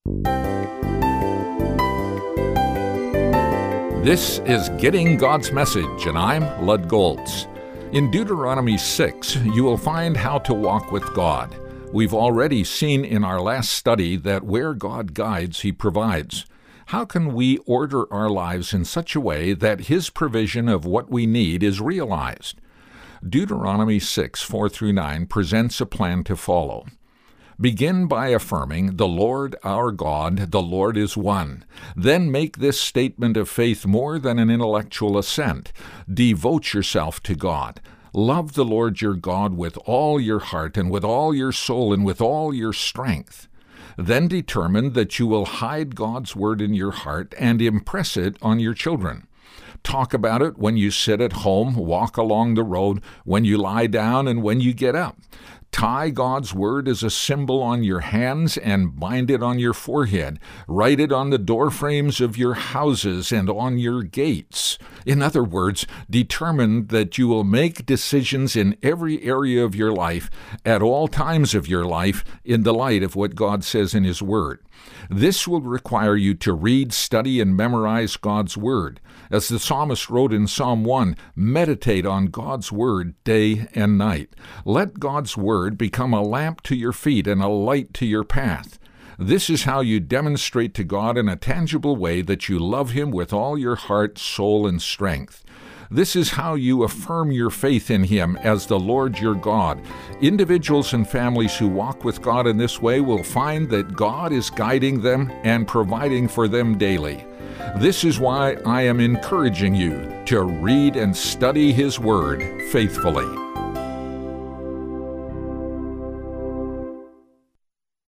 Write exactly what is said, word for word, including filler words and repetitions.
This is Getting God's Message, and I'm Lud Goltz. In Deuteronomy six, you will find how to walk with God. We've already seen in our last study that where God guides, He provides. How can we order our lives in such a way that His provision of what we need is realized? Deuteronomy six, four through nine presents a plan to follow. Begin by affirming, "The Lord our God, the Lord is one." Then make this statement of faith more than an intellectual assent. Devote yourself to God. Love the Lord your God with all your heart and with all your soul and with all your strength. Then determine that you will hide God's word in your heart and impress it on your children. Talk about it when you sit at home, walk along the road, when you lie down, and when you get up. Tie God's word as a symbol on your hands and bind it on your forehead. Write it on the doorframes of your houses and on your gates. In other words, determine that you will make decisions in every area of your life, at all times of your life, in the light of what God says in His Word. This will require you to read, study, and memorize God's Word. As the psalmist wrote in Psalm one, meditate on God's Word day and night. Let God's Word become a lamp to your feet and a light to your path. This is how you demonstrate to God in a tangible way that you love Him with all your heart, soul, and strength. This is how you affirm your faith in Him as the Lord your God. Individuals and families who walk with God in this way will find that God is guiding them and providing for them daily. This is why I am encouraging you to read and study His Word faithfully.